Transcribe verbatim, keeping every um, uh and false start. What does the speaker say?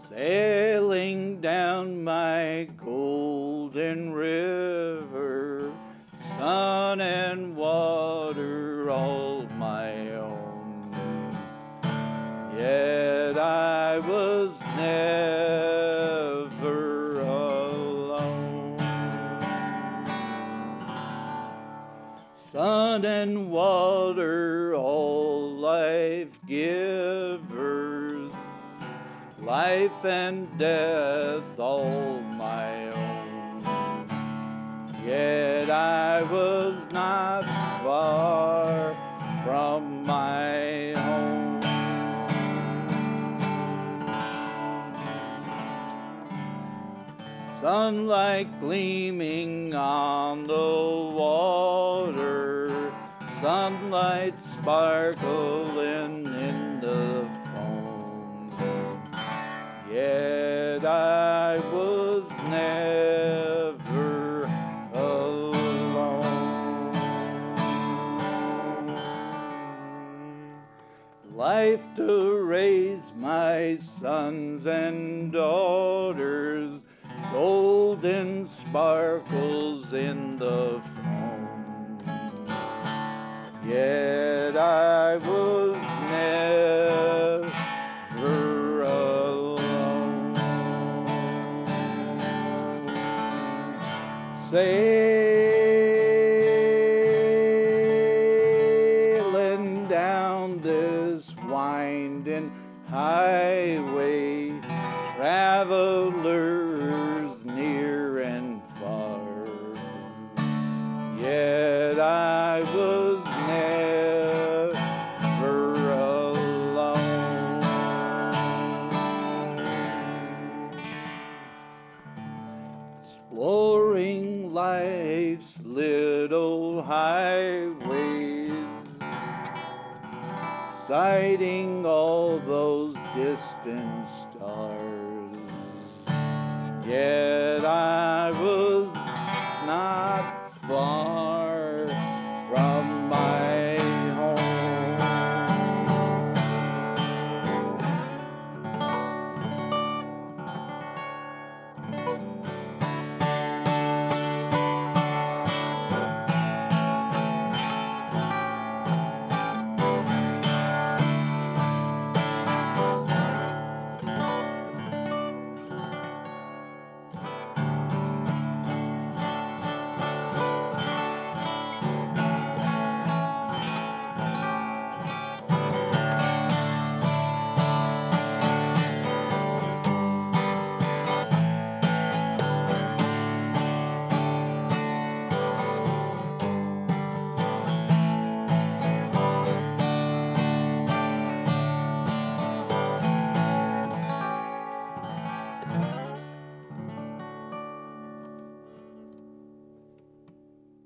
sailing down my golden river, sun and water all my own. Yet I was never alone. Sun and water, all life givers, life and death all my own. Yet I was not far from my home. Sunlight gleaming on the water, sunlight sparkling in the foam. Yet I was never alone. Life to raise my sons and daughters, golden sparkles in the foam. Yet I was never alone. Sailing down this winding highway, travelers near and far. Yet I was never alone. Exploring life's little highways, sighting all those distant stars.